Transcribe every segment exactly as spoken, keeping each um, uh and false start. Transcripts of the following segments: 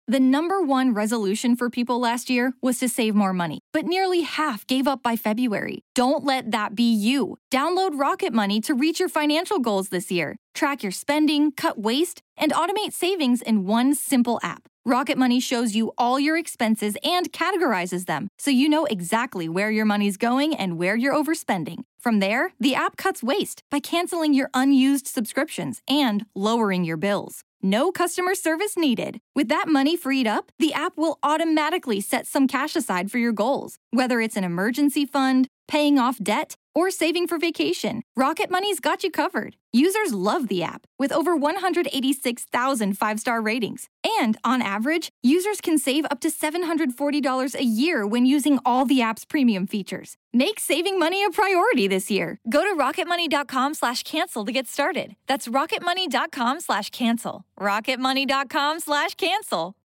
The number one resolution for people last year was to save more money, but nearly half gave up by February. Don't let that be you. Download Rocket Money to reach your financial goals this year. Track your spending, cut waste, and automate savings in one simple app. Rocket Money shows you all your expenses and categorizes them, so you know exactly where your money's going and where you're overspending. From there, the app cuts waste by canceling your unused subscriptions and lowering your bills. No customer service needed. With that money freed up, the app will automatically set some cash aside for your goals. Whether it's an emergency fund, paying off debt, or saving for vacation, Rocket Money's got you covered. Users love the app, with over one hundred eighty-six thousand five-star ratings. And on average, users can save up to seven hundred forty dollars a year when using all the app's premium features. Make saving money a priority this year. Go to rocketmoney.com slash cancel to get started. That's rocketmoney.com slash cancel. rocketmoney.com slash cancel.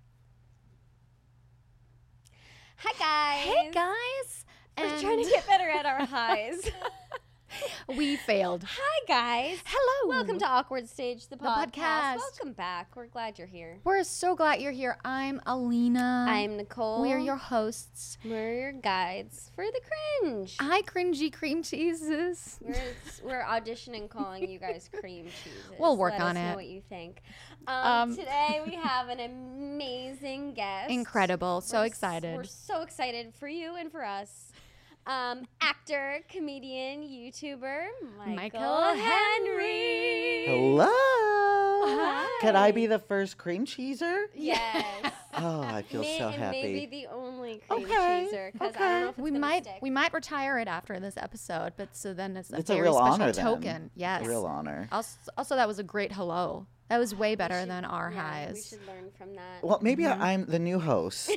Hi, guys. Hey, guys. We're And trying to get better at our highs. we failed. Hi, guys. Hello. Welcome to Awkward Stage, the, The podcast. podcast. Welcome back. We're glad you're here. We're so glad you're here. I'm Alina. I'm Nicole. We are your hosts. We're your guides for the cringe. Hi, cringy cream cheeses. We're, we're auditioning calling you guys cream cheeses. We'll work Let on us know it. what you think. Um, Um, today we have an amazing guest. Incredible. So We're s- excited. We're so excited for you and for us. Um, actor, comedian, YouTuber, Michael, Michael Henry. Hello. Hi. Can I be the first cream cheeser? Yes. Oh, I feel May- so and happy. maybe the only cream Okay, cheeser, because I okay. don't know if it's we gonna might stick. we might retire it after this episode, but so then it's a It's a very real special honor then. token. Yes. Real honor. Also, also, that was a great hello. That was way better should- than our yeah, highs. We should learn from that. Well, maybe Mm-hmm. I- I'm the new host.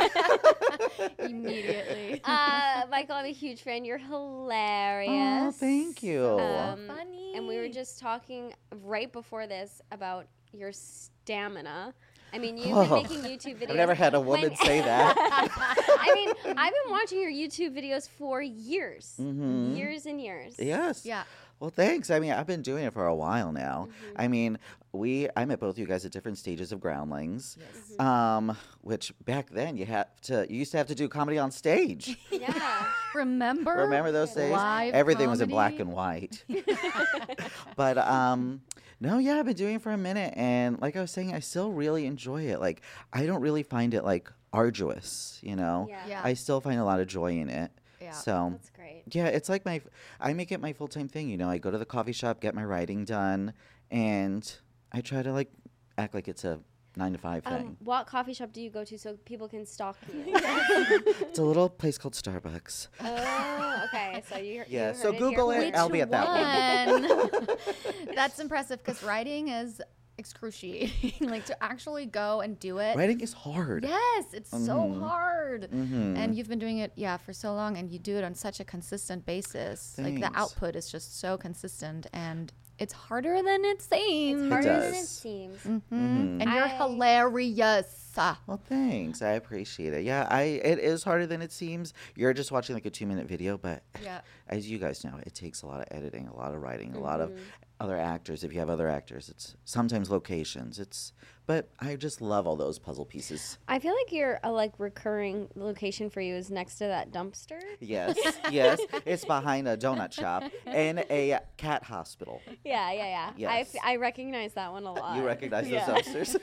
Immediately. uh, Michael, I'm a huge fan. You're hilarious. Oh, thank you. Um, funny. And we were just talking right before this about your stamina. I mean, you've Whoa. been making YouTube videos. I've never had a woman When- say that. I mean, I've been watching your YouTube videos for years, Mhm. years and years. Yes. Yeah. Well, thanks. I mean, I've been doing it for a while now. Mm-hmm. I mean, we I met both you guys at different stages of Groundlings. Yes. Um, which back then you had to you used to have to do comedy on stage. Yeah. Remember? Remember those days? Live Everything was in black comedy? and white. But um no, yeah, I've been doing it for a minute, and like I was saying, I still really enjoy it. Like I don't really find it like arduous, you know. Yeah. Yeah. I still find a lot of joy in it. Yeah. So That's great. yeah, it's like my I make it my full-time thing, you know. I go to the coffee shop, get my writing done, and I try to like act like it's a nine to five thing. Um, what coffee shop do you go to so people can stalk you? It's a little place called Starbucks. Oh, okay. So you Yeah, you so heard it here Google it. first. I'll be at that one. one. That's impressive because writing is excruciating. Like to actually go and do it. Writing is hard. Yes, it's so Mhm. hard. Mhm. And you've been doing it, yeah, for so long, and you do it on such a consistent basis. Like the Thanks. output is just so consistent, and it's harder than it seems. It's harder than it does. seems. Mhm. Mhm. And you're I- hilarious. Well, thanks. I appreciate it. Yeah, I it is harder than it seems. You're just watching like a two minute video, but Yeah. as you guys know, it takes a lot of editing, a lot of writing, a lot of Mm-hmm. other actors. If you have other actors, it's sometimes locations. It's but I just love all those puzzle pieces. I feel like your a like recurring location for you is next to that dumpster. Yes, yes. It's behind a donut shop and a cat hospital. Yeah, yeah, yeah. I, Yes. f- I recognize that one a lot. You recognize Yeah. those dumpsters?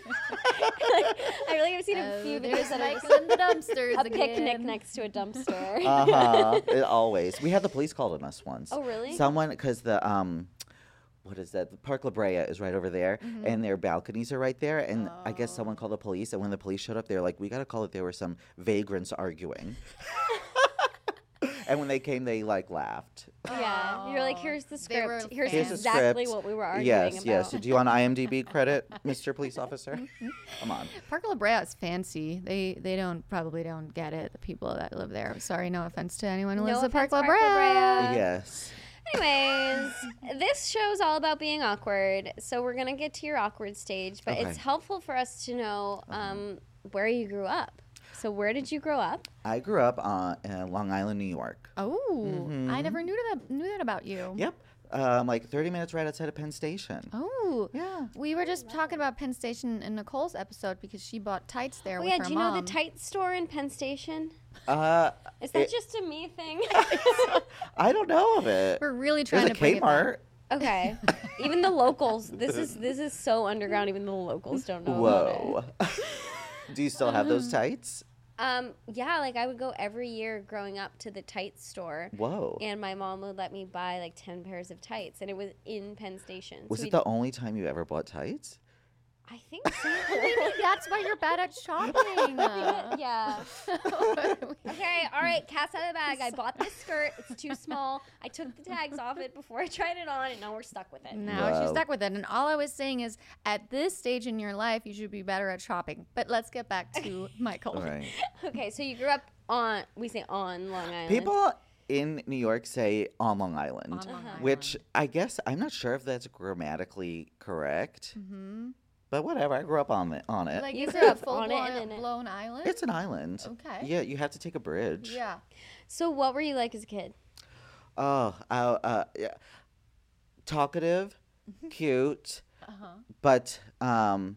I really have seen a Oh, few there's videos that are Michael just in the dumpsters a picnic again. next to a dumpster. Uh huh. Always. We had the police called on us once. Oh, really? Someone, because the um, what is that? The Park La Brea is right over there, Mm-hmm. and their balconies are right there. And I guess someone called the police, and when the police showed up, they were like, "We got to call it." There were some vagrants arguing. And when they came, they like laughed. Yeah, you're like, here's the They were script. Here's Here's the exactly script. what we were arguing Yes, about. yes. Do you want I M D B credit, Mister Police Officer? Come on. Park La Brea is fancy. They they don't probably don't get it. The people that live there. Sorry, no offense to anyone who No lives at Park offense, La Park La Brea. Brea. Yes. Anyways, this show's all about being awkward, so we're gonna get to your awkward stage. But it's Okay. helpful for us to know um, where you grew up. So where did you grow up? I grew up uh, in Long Island, New York. Oh, I never knew that knew that about you. Yep. Um, like thirty minutes right outside of Penn Station. Oh, Yeah. we were just talking about Penn Station in Nicole's episode because she bought tights there Oh with yeah, her do you mom. know the tight store in Penn Station? Uh, Is that it- just a me thing? I don't know of it. We're really trying There's a to bring it back. Kmart. Okay. Even the locals. This is this is so underground. Even the locals don't know about it. Whoa. Do you still have those tights? Um, yeah, like I would go every year growing up to the tights store, Whoa. and my mom would let me buy like ten pairs of tights, and it was in Penn Station. Was So it we'd- the only time you ever bought tights? I think so. Maybe that's why you're bad at shopping. Yeah. Okay, all right, cat's out of the bag. I bought this skirt. It's too small. I took the tags off it before I tried it on, and now we're stuck with it. Now Wow. she's stuck with it. And all I was saying is, at this stage in your life, you should be better at shopping. But let's get back to Michael. All right. Okay, so you grew up on, we say on Long Island. People in New York say on Long Island, On Long Island. which I guess I'm not sure if that's grammatically correct. Mm-hmm. But whatever, I grew up on it. On it. Like, You is grew it a up full on it blown, and then it- blown island? It's an island. Okay. Yeah, you have to take a bridge. Yeah. So what were you like as a kid? Oh, uh, uh, yeah. Talkative, cute, Uh-huh. but um,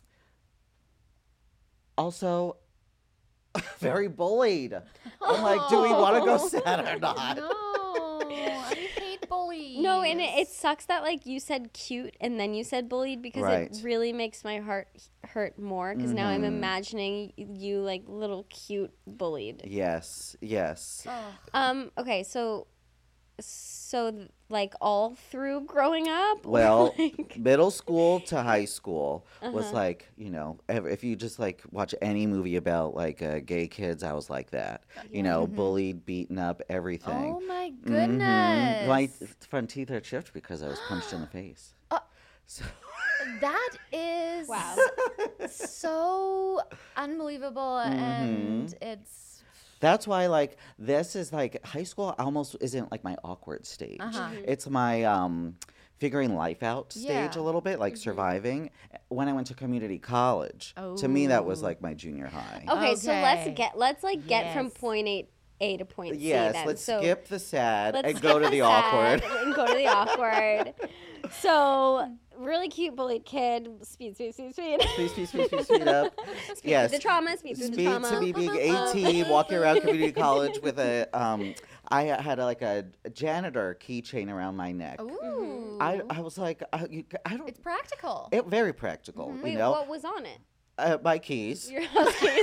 also very bullied. I'm like, do we want to go sad or not? No, I hate bullies. No, and it, it sucks that like you said cute and then you said bullied because Right. it really makes my heart hurt more because now I'm Mhm. imagining y- you like little cute bullied. Yes, yes. Ugh. Um. Okay. So, so th- like all through growing up. or, Well, like- middle school to high school was Uh-huh. like, you know, ev- if you just like watch any movie about like uh, gay kids, I was like that. You know, bullied, beaten up, everything. Oh my Mhm. goodness. My th- front teeth are chipped because I was punched in the face. Uh, So, That is Wow. so unbelievable, and it's that's why like this is like high school almost isn't like my awkward stage. Uh-huh. It's my um figuring life out stage Yeah. a little bit, like surviving. When I went to community college, to me that was Oh. like my junior high. okay, So let's Okay. get let's like get from Yes. point A A to point C. Yes, then. let's so skip the sad let's and go to skip the sad awkward. and go to the awkward. So really cute bullied kid. Speed, speed, speed, speed. Speed, speed, speed, speed, speed up. Speed Yes. through the trauma. Speed through the Speed trauma. to me being eighteen, walking around community college with a um. I had a, like a janitor keychain around my neck. ooh. I I was like, I, you, I don't. It's practical. It very practical, Wait, you know. what was on it? Uh, my keys. Your house keys.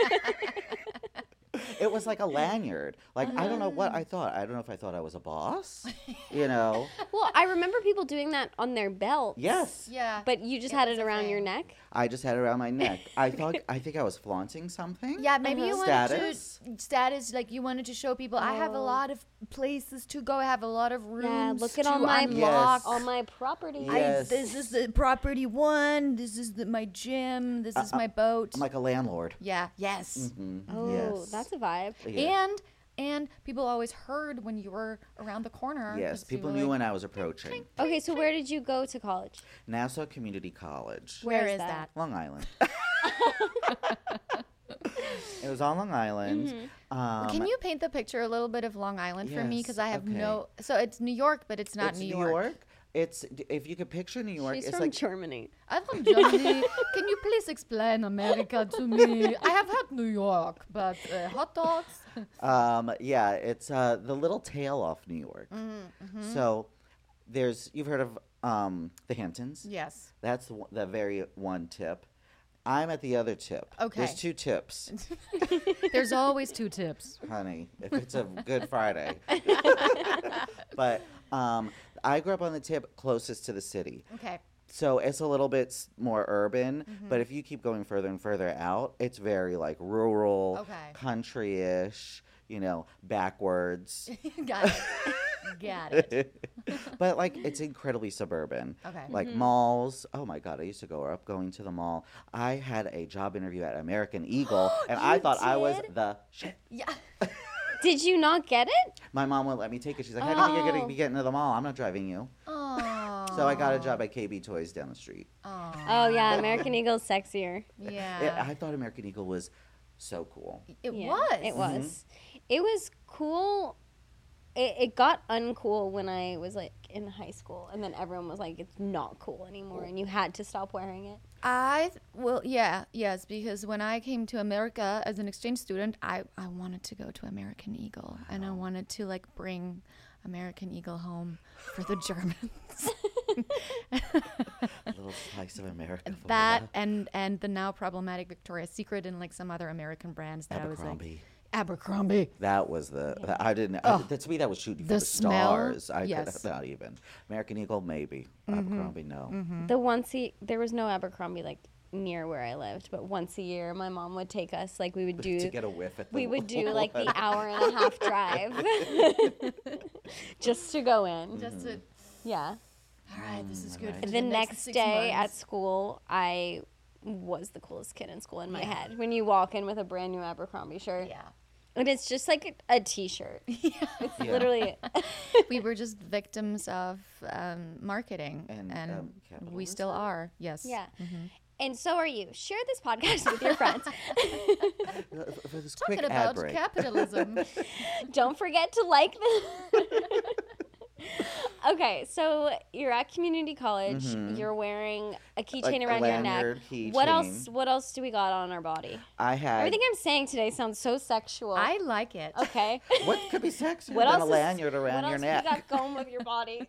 It was like a lanyard. Like I don't know what Uh-huh. I thought. I don't know if I thought I was a boss. You know. Well, I remember people doing that on their belts. Yes. yeah. But you just It had was it a around your thing. neck? I just had it around my neck. I thought. I think I was flaunting something. Yeah, maybe you Status? wanted to status, like you wanted to show people I have a Oh. lot of places to go. I have a lot of rooms. Yeah, look at to all my unlock. Yes. all my property. Yeah. Yes. This is the property one. This is the, my gym. This is my boat. I'm like a landlord. yeah. Yes. Mhm. Oh, Yes. that's a vibe. Yeah. And and people always heard when you were around the corner. Yes, 'cause people were knew like, when I was approaching. Okay, so where did you go to college? Nassau Community College, Where Where is is that? that? Long Island. It was on Long Island. Um, Can you paint the picture a little bit of Long Island for me? Yes, Because I have okay. no. So it's New York, but it's not it's New York. It's if you could picture New York, She's it's from like Germany. I'm from Germany. Can you please explain America to me? I have had New York, but uh, hot dogs. um, yeah, it's uh, the little tail off New York. Mm-hmm. So there's you've heard of um, the Hamptons. Yes. That's the, one- the very one tip. I'm at the other tip. Okay. There's two tips, There's always two tips. honey. If it's a Good Friday. But um, I grew up on the tip closest to the city. Okay. So it's a little bit s- more urban, Mm-hmm. but if you keep going further and further out, it's very like rural, Okay. country-ish, you know, backwards. Got it. Got it. But like it's incredibly suburban. Okay. Like malls. Oh my God, I used to go up going to the mall. I had a job interview at American Eagle, and I You thought I was did? the shit. Yeah. Did you not get it? My mom wouldn't let me take it. She's like, "How do you think you're Oh. going to be getting to the mall? I'm not driving you." Oh. So I got a job at K B Toys down the street. Oh yeah, American Eagle's sexier. Yeah. It- I thought American Eagle was so cool. It Yeah, was. It was. It was cool. it, it got uncool when I was like in high school, and then everyone was like, it's not cool anymore, and you had to stop wearing it. I th- well, yeah, yes, because when I came to America as an exchange student, I, I wanted to go to American Eagle, and I wanted to like bring American Eagle home for the Germans. A little slice of America. For That and and the now problematic Victoria's Secret and like some other American brands that I was like Abercrombie. Abercrombie. That was the. the- I didn't. Oh. I, to me, that was shooting for The the smell, stars. I yes. could not even. American Eagle, maybe. Abercrombie, no. The once a, there was no Abercrombie like near where I lived, but once a year my mom would take us, like we would do To get a whiff at the we would do like the one. hour and a half drive just to go in. Just to, Yeah. all right, this is good. For The the next six day at months. school, I was the coolest kid in school in my head. When you walk in with a brand new Abercrombie shirt, Yeah. and it's just like a, a t-shirt. It's Yeah. literally We were just victims of um, marketing, And, and, um, we still are. Yes. yeah. And so are you. Share this podcast with your friends. Uh, for this Talking quick ad about break. capitalism. Don't forget to like the. Okay, so you're at community college. You're wearing a keychain Like a around your neck. lanyard, What keychain. else? What else do we got on our body? I had. Everything I'm saying today sounds so sexual. I like it. okay. What could be sexier What than else a is- lanyard around what your else neck? you got going with your body?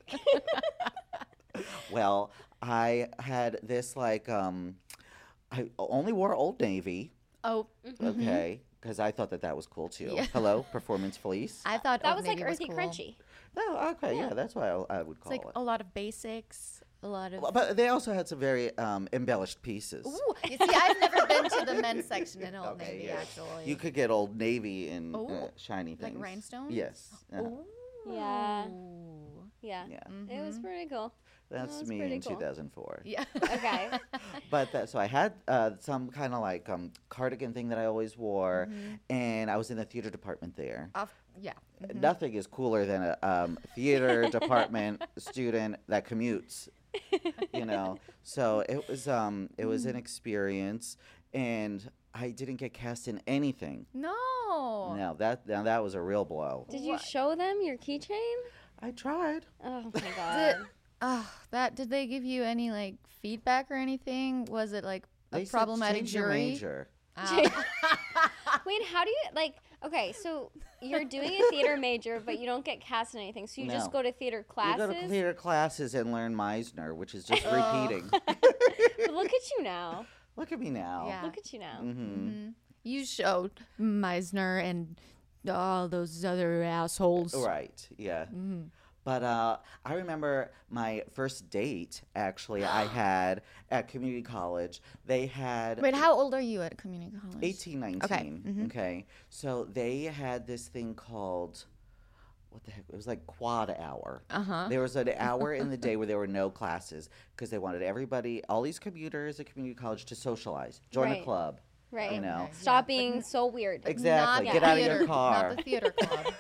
Well, I had this like um, I only wore Old Navy. Oh, Okay, because I thought that that was cool too. Yeah. Hello, performance fleece. I thought That Old was like Navy earthy cool. crunchy. Oh, okay, yeah, that's why I, I would It's call like it. a lot of basics, a lot of. Well, But they also had some very um, embellished pieces. Ooh, you see, I've never been to the men's section in Old Okay, Navy yeah. actually. You could get Old Navy in uh, Ooh, shiny like things. rhinestones? Yes. uh-huh. Ooh. Yeah. Yeah. Yeah. It was pretty cool. That's that's me pretty in cool. two thousand four. Yeah. Okay. But that, so I had uh, some kind of like um, cardigan thing that I always wore, and I was in the theater department there. Off, yeah. Nothing is cooler than a um, theater department student that commutes. You know, so it was um, it was an experience, and I didn't get cast in anything. No. No, that now that was a real blow. Did you What? show them your keychain? I tried. Oh my Did, god. oh, that did they give you any like feedback or anything? Was it like a They said, problematic "Change your jury? major." Ah. Wait, how do you like? Okay, so you're doing a theater major, but you don't get cast in anything, so you just No. go to theater You classes. go to theater classes and learn Meisner, which is just repeating. But look at you now. Look at me now. Yeah. Look at you now. hmm You showed Meisner and all those other assholes. Right. Yeah. But uh, I remember my first date. Actually, I had at community college. They had Wait, how old are you at community college? eighteen, nineteen. Okay. So they had this thing called. What the heck? It was like quad hour. Uh-huh. There was an hour in the day where there were no classes because they wanted everybody, all these commuters at community college, to socialize, join Right. a club. Right. You know. Stop being so weird. Exactly. Not Get the out of theater- your car. Not the theater club.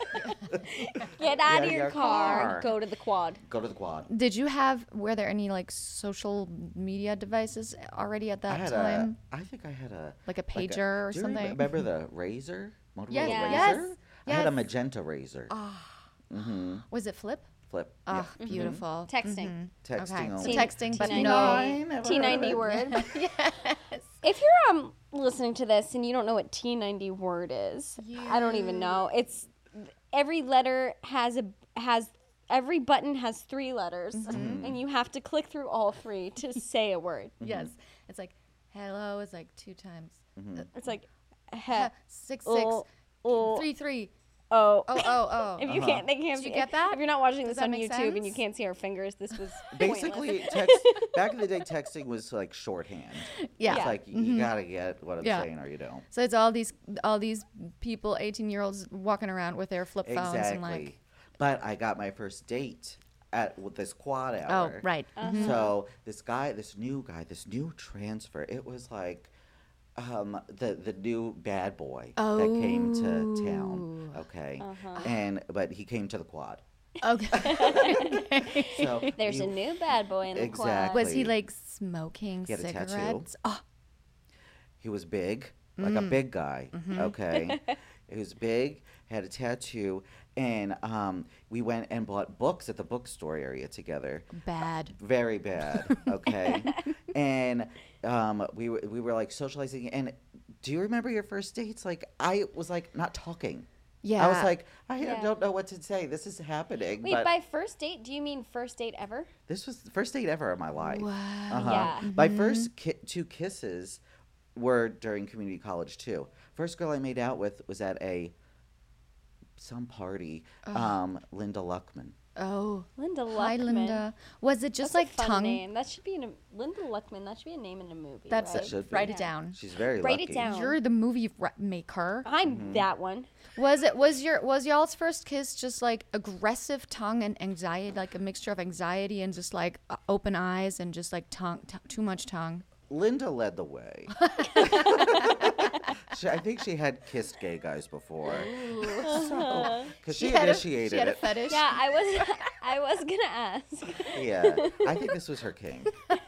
Get out of your, car, car. Go to the quad. Go to the quad. Did you have, were there any like social media devices already at I that had time? a. I think I had a. Like a like a- pager or do you something? Remember the razor? Motorola Yes, yes, razor? I had a yes. magenta razor. Mm-hmm. Was it flip? Flip. Oh, yeah. beautiful. Texting. Texting Okay, so only. texting, but T no. ninety T ninety word. Yes. If you're um listening to this and you don't know what T ninety word is, I don't even know. It's every letter has a has every button has three letters, and you have to click through all three to say a word. Yes. It's like, hello is like two times. It's like he, Ha- Six, six, oh, oh, three, three. oh. Oh, oh, oh. If you can't, they can't. Did see, you get that? If you're not watching Does this that on make YouTube and you sense? can't see our fingers, this was Basically, pointless. text, back in the day, texting was like shorthand. Yeah. It's like you gotta get what I'm Yeah. saying or you don't. So it's all these all these people, eighteen year olds walking around with their flip phones Exactly. and like, But I got my first date at with this quad oh, hour. right. Uh-huh. So this guy, this new guy, this new transfer, it was like um, the the new bad boy that came to town. Okay, Uh-huh. and but he came to the quad. Okay. So There's you- a new bad boy in the quad. Exactly. Was he like smoking He had a tattoo. cigarettes? Oh, He was big, like a big guy. Okay, He was big, had a tattoo, and um, we went and bought books at the bookstore area together. Bad. Very bad. Okay, and um, we were we were like socializing. And do you remember your first dates? Like I was like not talking. Yeah. I was like, I Yeah. don't know what to say. This is happening. Wait, but by first date, do you mean first date ever? this was the first date ever of my life. Wow. Uh-huh. Yeah. My first ki- two kisses were during community college too. First girl I made out with was at a some party. Um, Linda Luckman. Oh. Linda Luckman. Hi, Linda. Was it just That's like a fun tongue? name. That should be in a Linda Luckman. That should be a name in a movie. That's right? it. Should be. Write Yeah. it down. She's very Write it lucky. down. You're the movie re- maker. I'm Mm-hmm. that one. Was it was your was y'all's first kiss just like aggressive tongue and anxiety, like a mixture of anxiety and just like uh, open eyes and just like tongue, t- too much tongue? Linda led the way. she, I think she had kissed gay guys before. Because she, had a, initiated she had a it. fetish. Yeah, I was. I was gonna ask. Yeah. I think this was her king.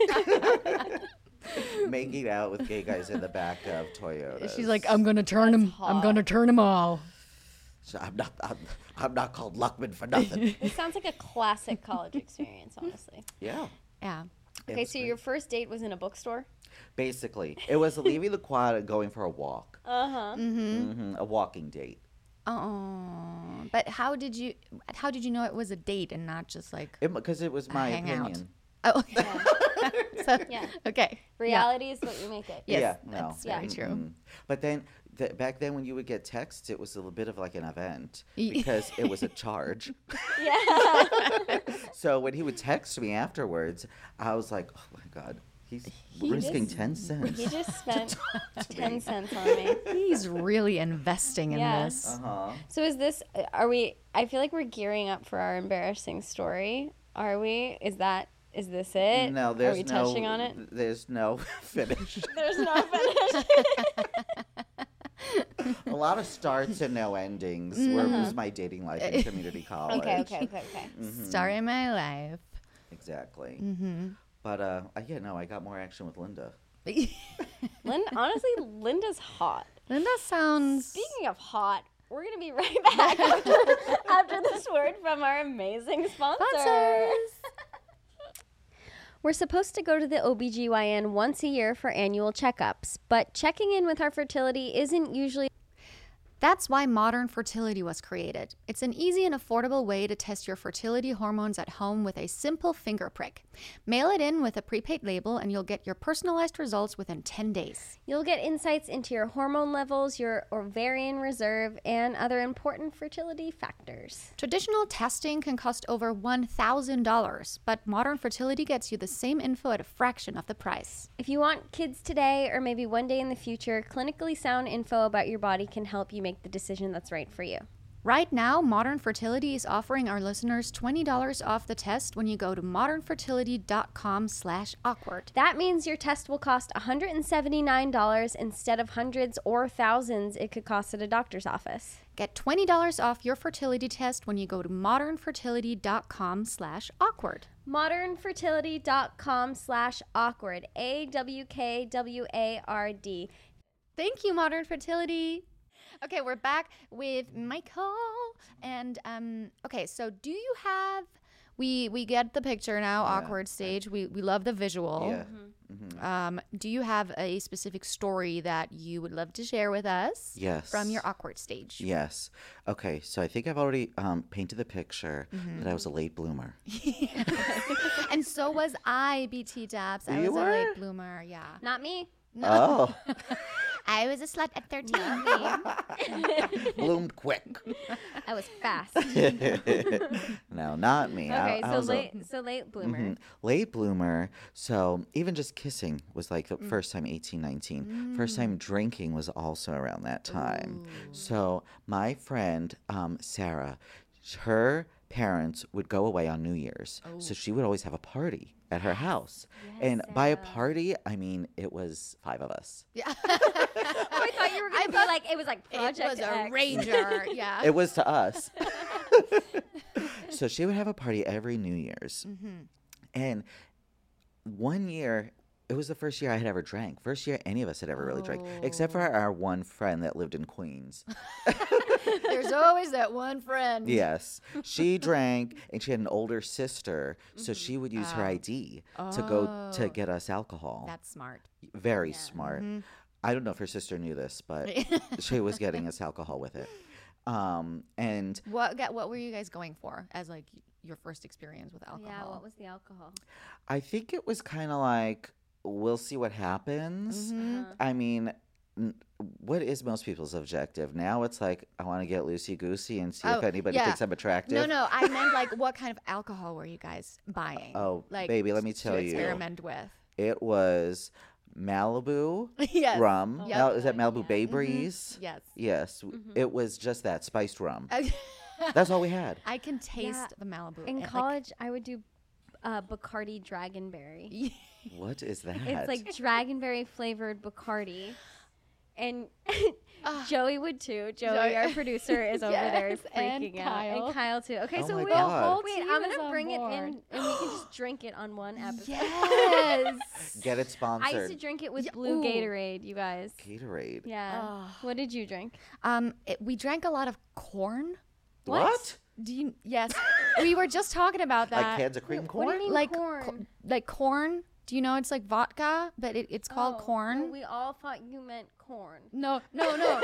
Making out with gay guys in the back of Toyotas. She's like, I'm gonna turn him. I'm gonna turn him all. So I'm not. I'm, I'm not called Luckman for nothing. This sounds like a classic college experience, honestly. Yeah. Yeah. It Okay, was so great. your first date was in a bookstore. Basically, it was leaving the quad and going for a walk. Uh huh. hmm A walking date. Oh, but how did you how did you know it was a date and not just like Because it, was my hangout. opinion. oh? so, Yeah. Okay. Reality is what you make it. Yes, Yeah, no. that's very Yeah. true. Mhm. But then, th- back then, when you would get texts, it was a little bit of like an event Ye- because it was a charge. Yeah. So when he would text me afterwards, I was like, "Oh my god, he's risking just- ten cents." He just spent ten cents on me. He's really investing in Yeah. this. Uh huh. So is this? Are we? I feel like we're gearing up for our embarrassing story. Are we? Is that? Is this it? No, there's Are we no. touching on it? There's no finish. There's no finish. A lot of starts and no endings. Where was my dating life in community college? okay. Okay. Okay. Okay. Mm-hmm. Story of my life. Exactly. Mm-hmm. But uh, I, yeah, no, I got more action with Linda. Lynn, honestly, Linda's hot. Linda sounds. Speaking of hot, we're gonna be right back after, after this word from our amazing sponsor. Sponsors. We're supposed to go to the O B G Y N once a year for annual checkups, but checking in with our fertility isn't usually. That's why Modern Fertility was created. It's an easy and affordable way to test your fertility hormones at home with a simple finger prick. Mail it in with a prepaid label and you'll get your personalized results within ten days. You'll get insights into your hormone levels, your ovarian reserve, and other important fertility factors. Traditional testing can cost over one thousand dollars, but Modern Fertility gets you the same info at a fraction of the price. If you want kids today or maybe one day in the future, clinically sound info about your body can help you make the decision that's right for you. Right now, Modern Fertility is offering our listeners twenty dollars off the test when you go to modernfertility.com slash awkward. That means your test will cost one hundred seventy-nine dollars instead of hundreds or thousands it could cost at a doctor's office. Get twenty dollars off your fertility test when you go to modernfertility.com slash awkward. modernfertility.com slash awkward. A W K W A R D. Thank you, Modern Fertility. Okay, we're back with Michael. And um, okay, so do you have we we get the picture now, Yeah. awkward stage. We we love the visual. Yeah. Mm-hmm. Um, do you have a specific story that you would love to share with us? Yes. From your awkward stage. Yes. Okay, so I think I've already um, painted the picture that I was a late bloomer. And so was I, B T Dabs. I You was a were? late bloomer, yeah. Not me. Oh, I was a slut at thirteen. bloomed quick. I was fast. No, not me. I- Okay, I so was a- late so late bloomer. Mhm. Late bloomer. So even just kissing was like the first time eighteen, nineteen. First time drinking was also around that time. So my friend, um, Sarah, sh- her parents would go away on New Year's. So she would always have a party at her house. and by a party, I mean it was five of us. Yeah. Oh, I thought you were gonna be like it was like Project It was a X. rager, yeah. It was to us. So she would have a party every New Year's. And one year, It was the first year I had ever drank. First year any of us had ever really drank, except for Oh. our one friend that lived in Queens. There's always that one friend. Yes, she drank, and she had an older sister, so she would use her Oh. I D to go to Oh. get us alcohol. That's smart. Very Yeah. smart. Mhm. I don't know if her sister knew this, but she was getting us alcohol with it. Um, and What got, what were you guys going for as like your first experience with alcohol? Yeah, what was the alcohol? I think it was kind of like, we'll see what happens. Mhm. Uh-huh. I mean, n- what is most people's objective? Now it's like, I want to get loosey goosey and see if Oh, anybody yeah. thinks I'm attractive. No, no, I meant like what kind of alcohol were you guys buying? Oh, like baby, let me to tell you. experiment with. It was Malibu Yes. rum. Oh, Yep. Mal- is that yeah. Malibu Mhm. Bay Mhm. Breeze? Yes. Yes. w- Mhm. It was just that spiced rum. I, That's all we had. I can taste Yeah. the Malibu. In and, like, college, I would do uh, Bacardi Dragonberry. What is that? It's like Dragonberry flavored Bacardi. And Ah. Joey would too. Joey, Joey- our producer, is over there Yes, and freaking out. Kyle. And Kyle too. Okay, Oh so my we God. all The whole wait. team I'm is gonna on bring it board. in, and we can just drink it on one episode. Yes. Get it I sponsored. used to drink it with Yeah, blue ooh. Gatorade, you guys. Gatorade. Yeah. Ah. What did you drink? Um, it, we drank a lot of corn. What? Do you? Yes. We were just talking about that. Like cans of cream What corn? do you mean like corn? co- like corn. Do you know it's like vodka, but it, it's called Oh, corn? no, we all thought you meant corn. No, no, no.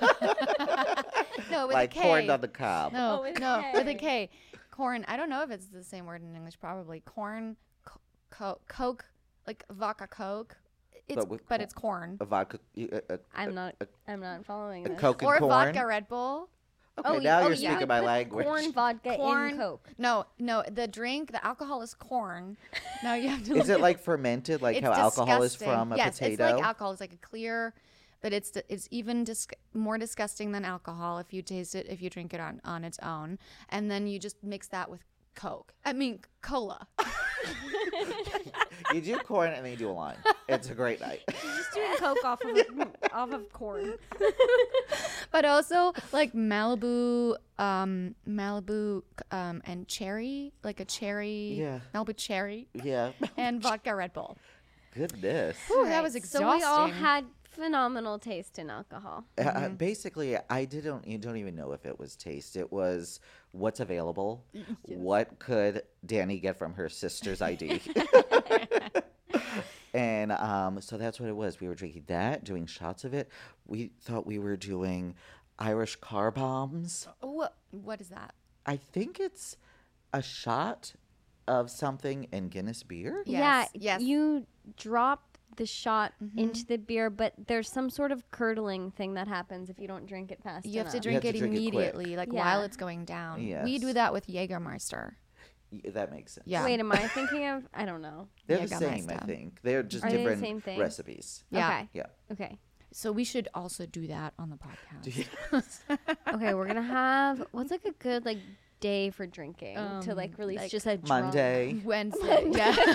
no, with like a K. corn on the cob. No, Oh, with a no, with a K. K. Corn. I don't know if it's the same word in English. Probably corn, co- co- Coke, like vodka Coke. It's But but, with corn. it's corn. A vodka. Uh, uh, I'm not. uh, I'm not following a this. Coke and Or corn. vodka Red Bull. Okay, Oh, now oh, you're you speaking would my put language. Corn vodka Corn. in Coke. No, no. The drink, the alcohol is corn. Now you have to. Is look it like fermented, like It's how alcohol is disgusting. from a yes, potato? it's like alcohol. It's like a clear, but it's it's even dis- more disgusting than alcohol if you taste it, if you drink it on, on its own. And then you just mix that with Coke. I mean, cola. You do corn and then you do a lime. It's a great night. Just doing Coke off of off of corn. But also like Malibu, um, Malibu, um, and cherry, like a cherry, Yeah. Malibu cherry, Yeah. and vodka Red Bull. Goodness. Whew, that was So exhausting. we all had phenomenal taste in alcohol. Uh, uh, Mm-hmm. basically, I didn't. You don't even know if it was taste. It was what's available. What could Danny get from her sister's I D? And um, so that's what it was. We were drinking that, doing shots of it. We thought we were doing Irish car bombs. What, what is that? I think it's a shot of something in Guinness beer. Yes, Yeah, yes. you drop the shot into the beer, but there's some sort of curdling thing that happens if you don't drink it fast You have to enough. drink have it to drink it quick. immediately, like Yeah. while it's going down. We do Yes. that with Jägermeister. Y- That makes sense. Yeah. Wait, am I thinking of? I don't know. They're the same, I Jägermeister. think. They're just Are they the different same thing? recipes. Yeah. Okay. Yeah. Okay. So we should also do that on the podcast. Okay. We're gonna have what's like a good like day for drinking to Um, like release like just a drunk- Monday. Wednesday. Yeah.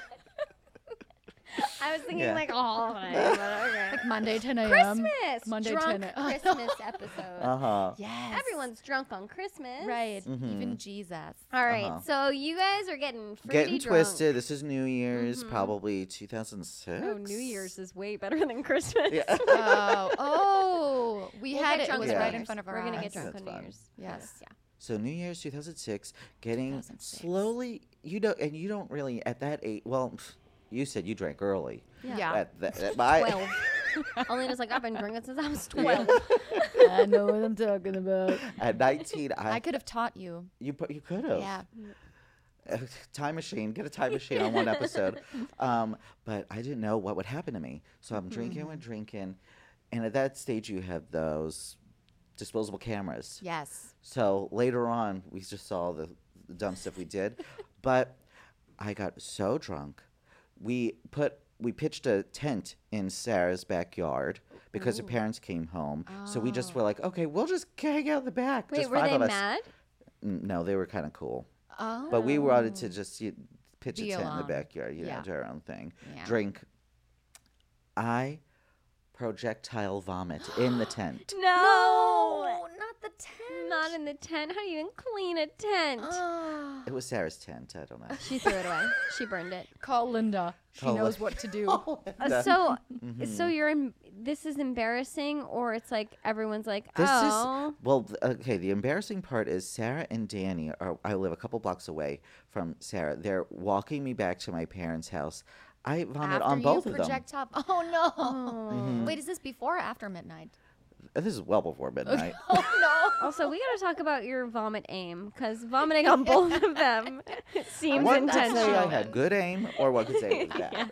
I was thinking Yeah. like a holiday, but okay. Like Monday ten a.m. Christmas. Monday drunk ten a.m. Christmas episode. Uh huh. Yes. Everyone's drunk on Christmas. right. Mhm. Even Jesus. All right. Uh-huh. So you guys are getting fruity Getting drunk. twisted. This is New Year's, Mhm. probably two thousand six. Oh, New Year's is way better than Christmas. Yeah. Oh, oh, we We'll had get it. It drunk was on Yeah. right New in Year's. front of our We're gonna eyes. get drunk That's on New fun. Year's. Yes. Yeah. So New Year's two thousand six, getting two thousand six. slowly. You know, and you don't really at that age. Well, pff, you said you drank early. Yeah. At that, at my, Twelve. Alina's like, I've been drinking since I was twelve. I know what I'm talking about. At nineteen, I, I could have taught you. you pu- you could have. Yeah. Uh, time machine, get a time machine on one episode. Um, but I didn't know what would happen to me. So I'm drinking and drinking. And at that stage, you have those disposable cameras. Yes. So later on, we just saw the, the dumb stuff we did. But I got so drunk. We put we pitched a tent in Sarah's backyard because her parents came home. So we just were like, okay, we'll just hang out in the back. Wait, just were five they of us. mad? N- No, they were kind of cool. Oh. But we wanted to just you, pitch Be a tent in alone. the backyard, you know, Yeah. do our own thing. Yeah. Drink. I projectile vomit in the tent. No. not the tent. Not in the tent. How do you even clean a tent? Oh. It was Sarah's tent. I don't know. She threw it away. She burned it. Call Linda. She Call knows Lin- what to do. Uh, so, Mm-hmm. so you're in. This is embarrassing, or it's like everyone's like, This oh, is well, th- okay. The embarrassing part is Sarah and Danny are. I live a couple blocks away from Sarah. They're walking me back to my parents' house. I vomit After on you both of them. projectile. Oh no! Wait, is this before or after midnight? Uh, This is well before midnight. Oh no! Also, we got to talk about your vomit aim because vomiting on both of them seems One could say I intentional. had good aim, or one could say it was bad.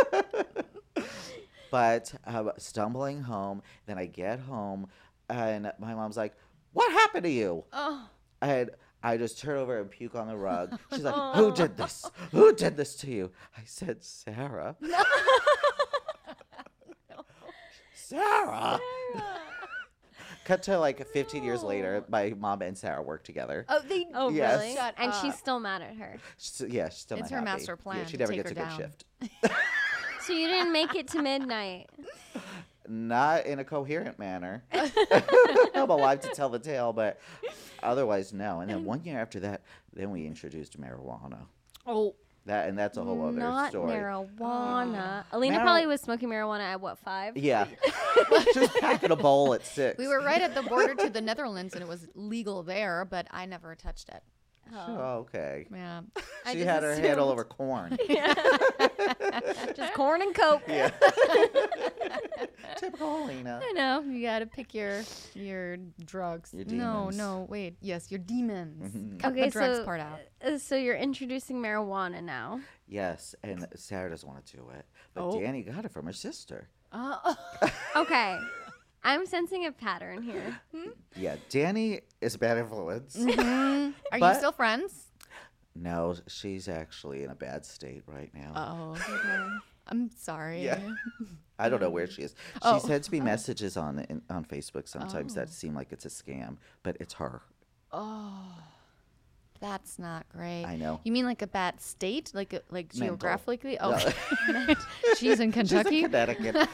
But uh, stumbling home, then I get home, and my mom's like, "What happened to you?" Oh. And I just turn over and puke on the rug. She's like, "Who did this? Who did this to you?" I said, "Sarah." Sarah. Cut to like fifteen years later, my mom and Sarah work together. Oh, they. Oh, Yes. really? Shut and she's up. still mad at her. She's, yeah, she's still It's not her happy. master plan Yeah, she to never take gets her a good down. shift. So you didn't make it to midnight. Not in a coherent manner. I'm alive to tell the tale, but otherwise, no. And then one year after that, then we introduced marijuana. Oh. That and that's a whole other Not story. marijuana. Alina Mar- probably was smoking marijuana at what, five? Yeah, she was packing a bowl at six. We were right at the border to the Netherlands, and it was legal there, but I never touched it. Oh, okay. Yeah. I She just had her hand assumed. all over corn. Just corn and coke. Yeah. Typical Helena. I know. You got to pick your your drugs. Your No, demons. no, wait. Yes, your demons. Mhm. Cut Okay, the drugs so part out. uh, so you're introducing marijuana now. Yes, and Sarah doesn't want to do it, but Oh. Danny got it from her sister. Oh. Okay, I'm sensing a pattern here. Yeah, Danny is a bad influence. Are you But- still friends? No, she's actually in a bad state right now. Oh. I'm sorry. Yeah. I don't know where she is. She Oh. sends me messages on in, on Facebook sometimes that seem like it's a scam, but it's her. Oh. That's not great. I know. You mean like a bad state? Like a, like Mental. geographically? No. Oh. She's in She's in Kentucky? Connecticut.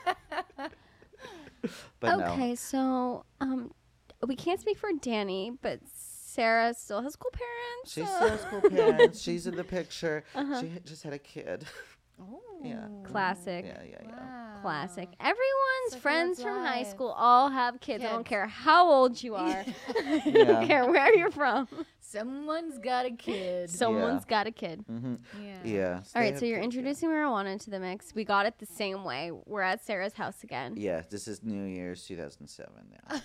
But Okay, no. so um, we can't speak for Danny, but Sarah still has cool parents. She so- still has cool parents. She's in the picture. Uh-huh. She had- just had a kid. Oh. Yeah. Classic. Yeah, yeah, yeah. Wow. Classic. Everyone's Such a friends love from high life. school all have kids. I don't Kids. care how old you are. I Yeah. don't care where you're from. Someone's got a kid. Someone's got a kid. Mm-hmm. yeah. Yeah. All they right, have so you're kids, yeah. introducing marijuana into the mix. We got it the same way. We're at Sarah's house again. Yeah, this is New Year's two thousand seven now.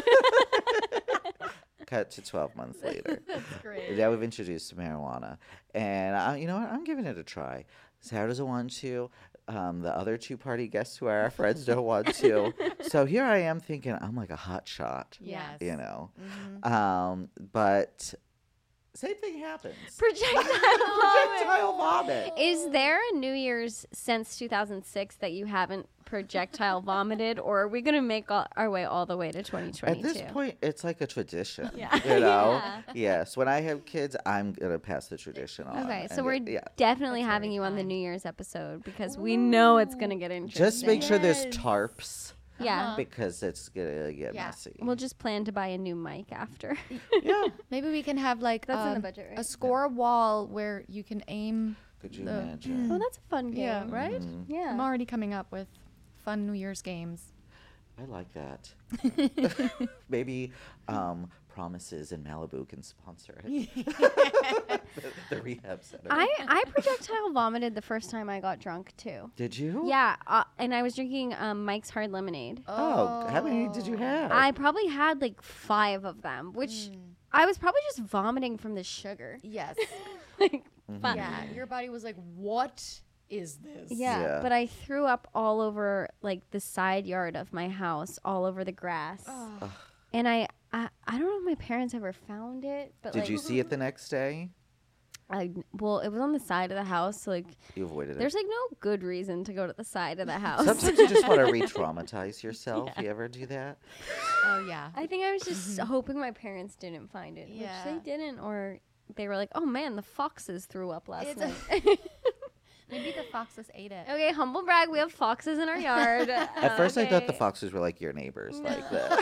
Cut to twelve months later. That's great. Now we've introduced marijuana. And, I, you know what? I'm giving it a try. Sarah doesn't want to. Um, the other two party guests who are our friends don't want to. So here I am thinking I'm like a hot shot, Yes. you know. Mhm. Um, but same thing happens. Projectile Projectile vomit. Is there a New Year's since two thousand six that you haven't projectile vomited, or are we going to make all, our way all the way to twenty twenty-two? At this point, it's like a tradition. Yeah. You know? Yeah. Yes. When I have kids, I'm going to pass the tradition on. Okay, so And we're it- yeah. definitely That's having very you on the kind. New Year's episode because we know it's going to get interesting. Just make sure there's Yes. tarps Yeah. because it's going to get Yeah. messy. We'll just plan to buy a new mic after. yeah. Maybe we can have like That's in the um, budget, right? a score wall where you can aim. Could you The- imagine? Oh, that's a fun game. Yeah, right? Mhm. Yeah. I'm already coming up with fun New Year's games. I like that. Maybe um, Promises in Malibu can sponsor it. the, the rehab center. I, I projectile vomited the first time I got drunk too. Did you? Yeah, uh, and I was drinking um, Mike's Hard Lemonade. Oh, how many did you have? I probably had like five of them, which I was probably just vomiting from the sugar. Yes. like, Mhm. fun. Yeah. Your body was like, what is this? Yeah, Yeah. but I threw up all over like the side yard of my house, all over the grass. Oh. And I, I, I don't know if my parents ever found it, but Did like, you see it the next day? I, well, it was on the side of the house, so like, You avoided it. there's like no good reason to go to the side of the house. Sometimes you just want to re-traumatize yourself. You ever do that? Oh, yeah. I think I was just hoping my parents didn't find it, Yeah. which they didn't, or they were like, "Oh man, the foxes threw up last It's night." Maybe the foxes ate it. Okay, humble brag, we have foxes in our yard. At first, I thought the Okay. foxes were like your neighbors, like that.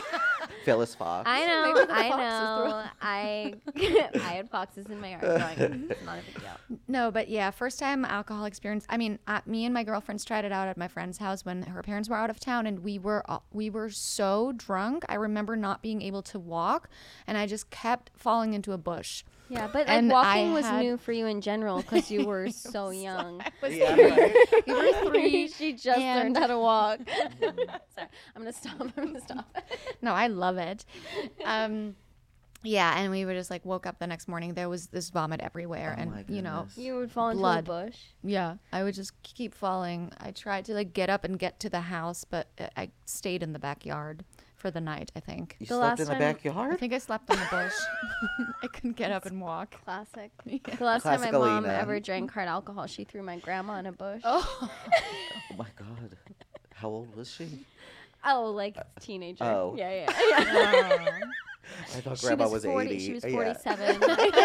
Phyllis Fox. I know, Maybe the I foxes know. I I had foxes in my yard growing up. It's not a big deal. No, but yeah, first time alcohol experience. I mean, uh, me and my girlfriends tried it out at my friend's house when her parents were out of town, and we were uh, we were so drunk. I remember not being able to walk, and I just kept falling into a bush. Yeah, but like And walking I was had- new for you in general because you were so young. Yeah, right? We were three. She just and- learned how to walk. Sorry, I'm gonna stop. I'm gonna stop. No, I love it. Um, yeah, and we were just like woke up the next morning. There was this vomit everywhere, Oh my and you know, goodness. You would fall into Blood. a bush. yeah, I would just keep falling. I tried to like get up and get to the house, but uh, I stayed in the backyard for the night. I think. You The slept last in the time- I backyard? think I slept in the bush. I couldn't get up and walk. Classic. The last time my Classic mom Alina. ever drank hard alcohol, she threw my grandma in a bush. Oh, Oh my God. How old was she? Oh, like teenager. Oh. Yeah, yeah. yeah. I thought She Grandma was was, forty. eighty. She was Yeah. forty-seven.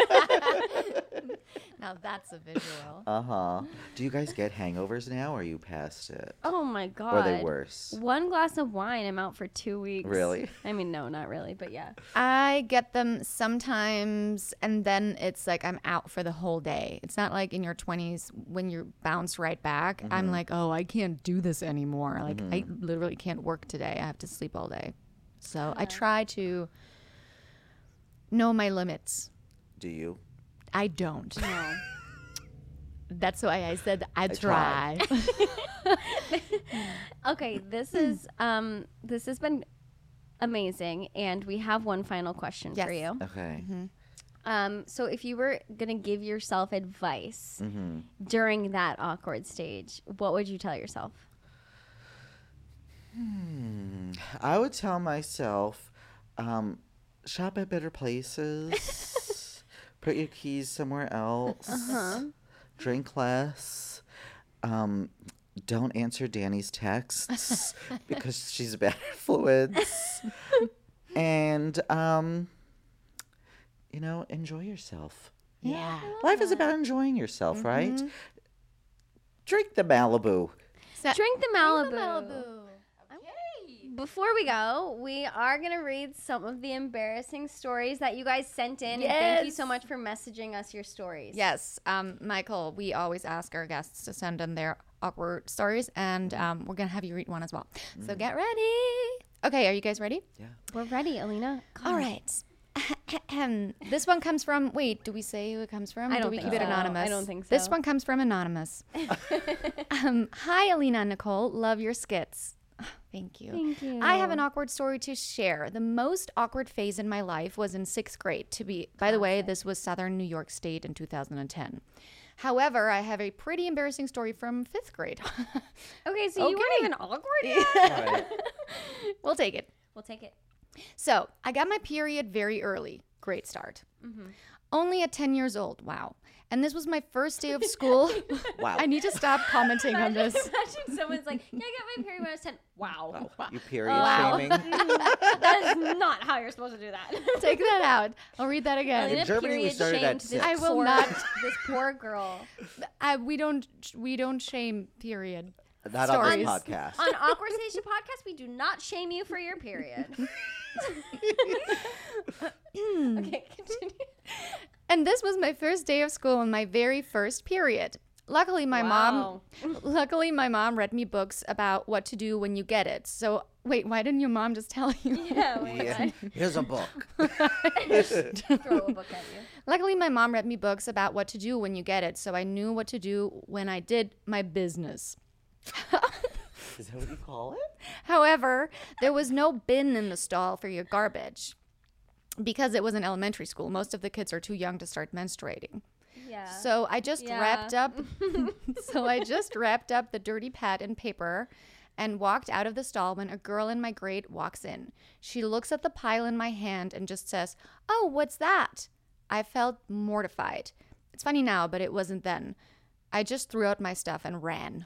now that's a visual. Uh huh. Do you guys get hangovers now, or are you past it? Oh my god. Or are they worse? One glass of wine, I'm out for two weeks. Really? I mean, no, not really, but yeah. I get them sometimes, and then it's like I'm out for the whole day. It's not like in your twenties when you bounce right back. I'm like, oh, I can't do this anymore. Like, I literally can't work today. I have to sleep all day. So I try to know my limits. Do you? I don't. No. That's why I said I, try. try. Okay, this is um this has been amazing, and we have one final question Yes. for you. Okay. Um, so if you were gonna give yourself advice Mm-hmm. during that awkward stage, what would you tell yourself? I would tell myself, um, shop at better places, put your keys somewhere else, drink less, um, don't answer Danny's texts because she's bad at fluids, and um, you know, enjoy yourself. Yeah. Life is about enjoying yourself, right? Drink the Malibu. Drink the Malibu. Before we go, we are going to read some of the embarrassing stories that you guys sent in. And thank you so Yes. much for messaging us your stories. Yes, um, Michael, we always ask our guests to send in their awkward stories, and um, we're going to have you read one as well. So get ready. Okay, are you guys ready? We're ready, Alina. Come All on. right. This one comes from, wait, do we say who it comes from? I do don't we think keep it so. anonymous? I don't think This so. one comes from Anonymous. um, Hi, Alina and Nicole. Love your skits. Thank you. Thank you. I have an awkward story to share. The most awkward phase in my life was in sixth grade. To be, by the way, this was Southern New York State in two thousand ten. However, I have a pretty embarrassing story from fifth grade. Okay, so you weren't Okay. even awkward yet? All right. We'll take it. We'll take it. So I got my period very early. Great start. Only at ten years old. Wow. And this was my first day of school. Wow. I need to stop commenting on this. Imagine someone's like, yeah, I got my period when I was ten. Wow. You period Wow. shaming. That is not how you're supposed to do that. Take that out. I'll read that again. Alina Germany, we period started at shamed this six. I will poor- not. This poor girl. I, we don't. We don't shame. Period. Not on Stories. this podcast. On Awkward Station Podcast, we do not shame you for your period. Okay, continue. And this was my first day of school and my very first period. Luckily, my Wow. mom. Luckily, my mom read me books about what to do when you get it. So wait, why didn't your mom just tell you? Yeah, wait, Yeah. Here's a book. I throw a book at you. Luckily, my mom read me books about what to do when you get it, so I knew what to do when I did my business. Is that what you call it? However, there was no bin in the stall for your garbage. Because it was an elementary school, most of the kids are too young to start menstruating. Yeah. So I just Yeah. wrapped up so I just wrapped up the dirty pad in paper and walked out of the stall when a girl in my grade walks in. She looks at the pile in my hand and just says, "Oh, what's that?" I felt mortified. It's funny now, but it wasn't then. I just threw out my stuff and ran.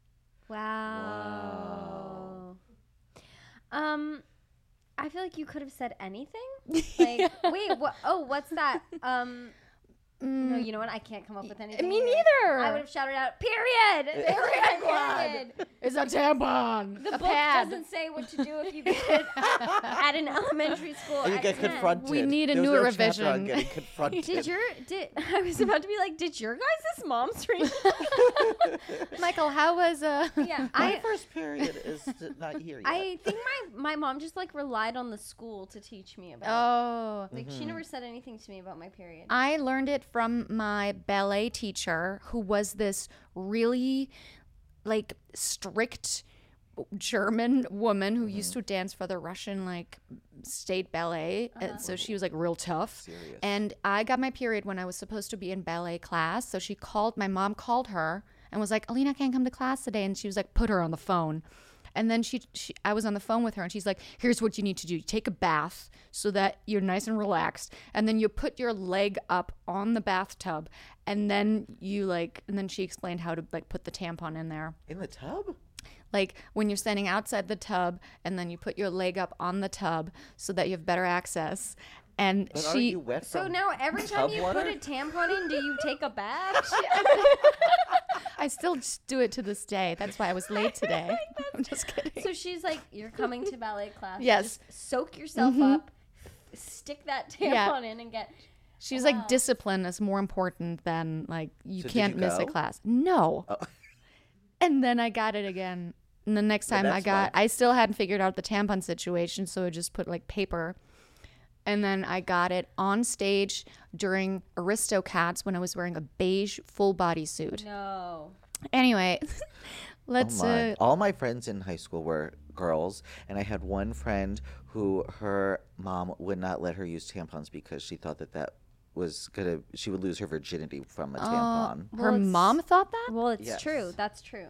Wow. Um, I feel like you could have said anything. Like, wait, what? Oh, what's that? Um, No, you know what? I can't come up with anything. Me either. neither. I would have shouted out, period. Period. Period. It's a tampon. The a book pad. doesn't say what to do if you get it at an elementary school. And you at get ten. confronted. We need a There was new no chapter on revision. getting confronted. Did your did I was about to be like, did your guys' moms read? Michael, how was uh? Yeah, My I first period is not here yet. I think my my mom just like relied on the school to teach me about. Oh. it. Like she never said anything to me about my period. I learned it from my ballet teacher, who was this really like strict German woman who used to dance for the Russian like state ballet. And so she was like real tough. Serious. And I got my period when I was supposed to be in ballet class. So she called, my mom called her and was like, Alina can't come to class today. And she was like, put her on the phone. And then she, she, I was on the phone with her, and she's like, here's what you need to do. You take a bath so that you're nice and relaxed. And then you put your leg up on the bathtub. And then you like, and then she explained how to like put the tampon in there. In the tub? Like when you're standing outside the tub, and then you put your leg up on the tub so that you have better access. And But aren't she, you wet So from now every time tub you water? put a tampon in, do you take a bath? I still just do it to this day. That's why I was late today. I'm just kidding. So she's like, you're coming to ballet class. Yes. Just soak yourself up, stick that tampon Yeah. in, and get. She was Wow. like, discipline is more important than like you So did can't you miss a go? class. No. Oh. And then I got it again. And the next Well, time I that's got, fun. I still hadn't figured out the tampon situation, so I just put like paper. And then I got it on stage during Aristocats when I was wearing a beige full body suit. No. Anyway, let's. Oh my. uh, All my friends in high school were girls, and I had one friend who her mom would not let her use tampons because she thought that that was gonna she would lose her virginity from a Uh, tampon. her Well, it's- mom thought that? Well, it's Yes. true. That's true.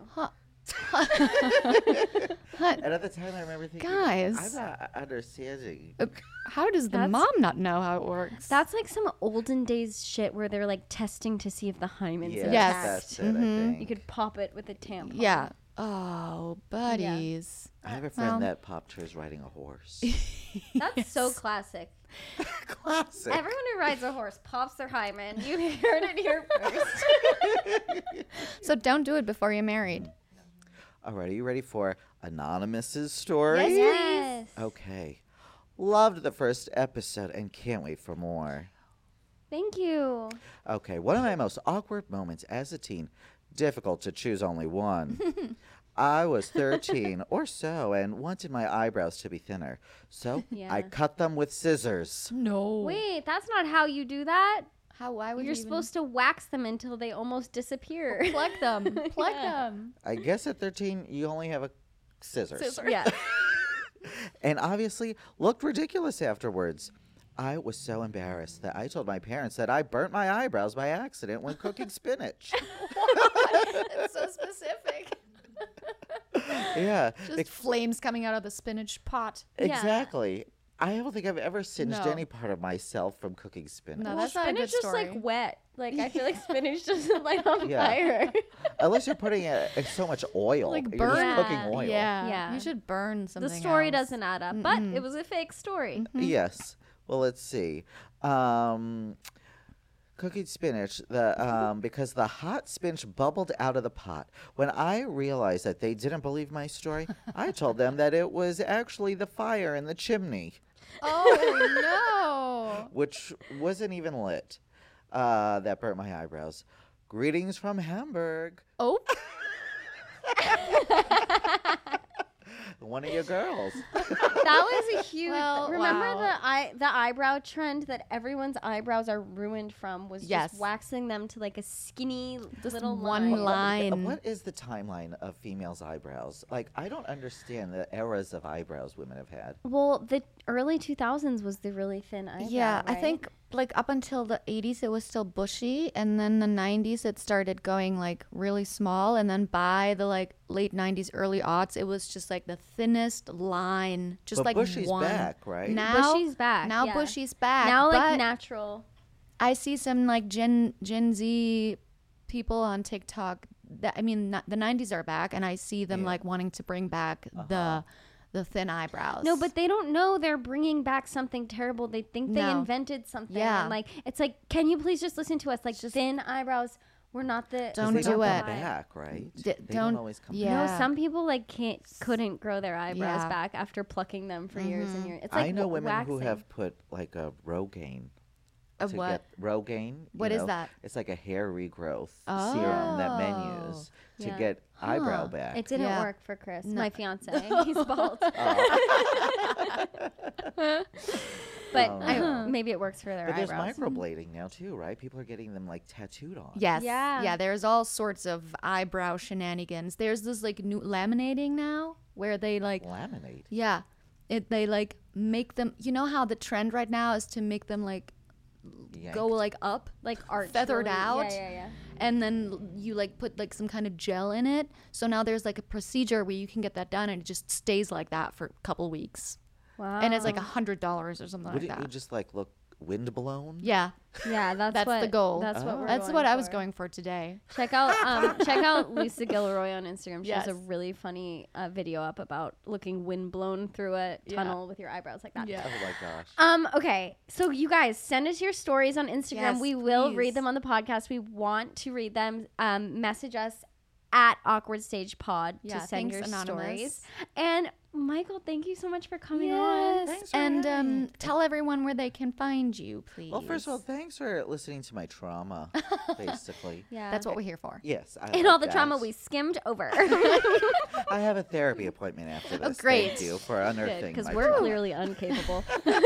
And at the time, I remember thinking, Guys. I'm not understanding. Uh, How does the That's- mom not know how it works? That's like some olden days shit where they're like testing to see if the hymen's Yes, Yes. intact. that's it. Mhm. I You think. could pop it with a tampon. Yeah. Oh, buddies. I have a friend Well- that popped hers riding a horse. That's so classic. Classic. Everyone who rides a horse pops their hymen. You heard it here first. So don't do it before you're married. All right, are you ready for Anonymous's story? Yes. Okay. Loved the first episode and can't wait for more. Thank you. Okay, one of my most awkward moments as a teen. Difficult to choose only one. I was thirteen or so and wanted my eyebrows to be thinner. So Yeah. I cut them with scissors. No. Wait, that's not how you do that. How? Why would You're you even supposed to wax them until they almost disappear. plug them? Plug Yeah. them. I guess at thirteen you only have a scissors. Yeah. And obviously looked ridiculous afterwards. I was so embarrassed that I told my parents that I burnt my eyebrows by accident when cooking spinach. It's so specific. Yeah, Just ex- flames coming out of the spinach pot. Yeah. exactly. I don't think I've ever singed No. any part of myself from cooking spinach. No, Well, that's not a good spinach is story. like wet. Like I feel like spinach doesn't light on Yeah. fire. Unless you're putting uh, so much oil. Like You're burn- just cooking Yeah. oil. Yeah. Yeah. You should burn something. The story else. doesn't add up, but it was a fake story. Yes. Well, let's see. Um, cooking spinach, the um, because the hot spinach bubbled out of the pot. When I realized that they didn't believe my story, I told them that it was actually the fire in the chimney, Oh which wasn't even lit. Uh, that burnt my eyebrows. Greetings from Hamburg. no. Oh. One of your girls. That was a huge. Well, remember wow. the eye, the eyebrow trend that everyone's eyebrows are ruined from was Yes. just waxing them to like a skinny Just little one line. line. What is the timeline of females' eyebrows? Like, I don't understand the eras of eyebrows women have had. Well, the early two thousands was the really thin eyebrow. Yeah, I right? think like up until the eighties it was still bushy, and then the nineties it started going like really small, and then by the like late nineties, early aughts, it was just like the thinnest line, just But like bushy's one. back, right? Now Bushy's back, Now yeah. bushy's back. now like but natural. I see some like Gen Gen Z people on TikTok. That I mean, not, the nineties are back, and I see them Yeah. like wanting to bring back Uh-huh. the the thin eyebrows. No, but they don't know they're bringing back something terrible. They think they No. invented something. Yeah. And like, it's like, can you please just listen to us? Like, Just- thin eyebrows. We're not the. Don't they do don't it. come back, right? D- they don't- don't always come yeah. back. No, some people like can't couldn't grow their eyebrows Yeah. back after plucking them for years and years. It's like I know wa- women who waxing. have put like a Rogaine. A to what? Get Rogaine. you What is know? that? It's like a hair regrowth serum that men Oh. use to Yeah. get eyebrow Huh. back. It didn't Yeah. work for Chris, No. my fiance. He's bald. Oh. But Oh, I, no. maybe it works for their But there's eyebrows. microblading now too, right? People are getting them like tattooed on. Yes. Yeah. Yeah. There's all sorts of eyebrow shenanigans. There's this like new laminating now where they like, Laminate. yeah, it they like make them. You know how the trend right now is to make them like Yanked. go like up, Like art feathered out. Yeah, yeah, yeah. and then you like put like some kind of gel in it. So now there's like a procedure where you can get that done, and it just stays like that for a couple weeks, Wow. and it's like a hundred dollars or something Would like it that. would just like look wind blown? Yeah, yeah, that's, that's what, the goal. That's what Oh. we're that's going what I was for. going for today. Check out um check out Lisa Gilroy on Instagram. She has a Yes. really funny uh, video up about looking wind blown through a Yeah. tunnel with your eyebrows like that. Yeah. Oh my gosh. Um, okay. So you guys send us your stories on Instagram. Yes, we will please. read them on the podcast. We want to read them. Um, message us at Awkward Stage Pod Yeah, to send thanks, your Anonymous. stories. And Michael, thank you so much for coming Yes. on. Thanks for And having um, me. tell everyone where they can find you, please. Well, first of all, thanks for listening to my trauma, basically. Yeah. that's what we're here for. Yes. I and like all the that. trauma we skimmed over. I have a therapy appointment after this. great. Thank you for unearthing Because my we're trauma. clearly incapable.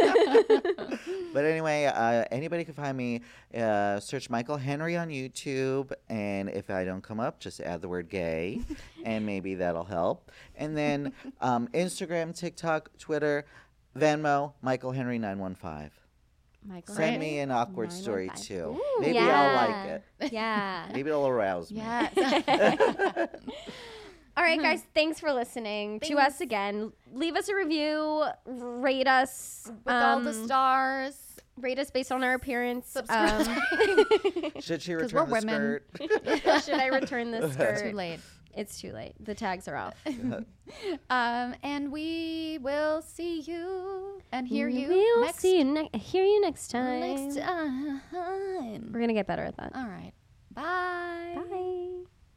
But anyway, uh, anybody can find me. Uh, search Michael Henry on YouTube, and if I don't come up, just add the word gay, and maybe that'll help. And then um, Instagram, TikTok, Twitter, Venmo, Michael Henry nine one five. Michael. Send me an awkward nine one story five. too. Ooh, Maybe yeah. I'll like it. Yeah. Maybe it'll arouse me. Yeah. All right, guys. Thanks for listening to us again. Leave us a review. Rate us. With all the um, stars. Rate us based on our appearance. Subscribe. Um, Should she 'Cause return we're the women. skirt? should I return this skirt? Too late. It's too late. The tags are off. Um, and we will see you and hear you We'll next, see you ne- hear you next time. next time. We're gonna get better at that. All right. Bye. Bye.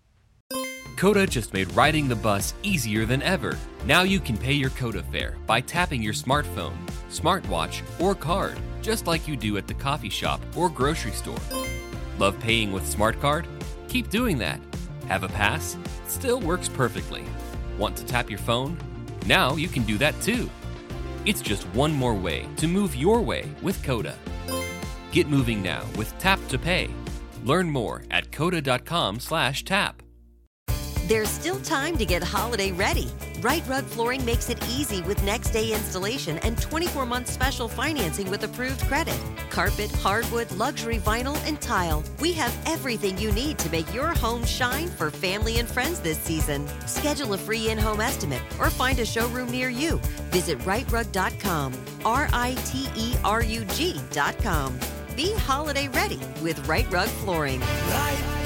Coda just made riding the bus easier than ever. Now you can pay your Coda fare by tapping your smartphone, smartwatch, or card, just like you do at the coffee shop or grocery store. Love paying with Smart Card? Keep doing that. Have a pass? Still works perfectly. Want to tap your phone? Now you can do that too. It's just one more way to move your way with Coda. Get moving now with Tap to Pay. Learn more at coda.com slash tap. There's still time to get holiday ready. Right Rug Flooring makes it easy with next day installation and twenty-four month special financing with approved credit. Carpet, hardwood, luxury vinyl, and tile. We have everything you need to make your home shine for family and friends this season. Schedule a free in-home estimate or find a showroom near you. Visit right rug dot com, R I T E R U G dot com. Be holiday ready with Right Rug Flooring. Right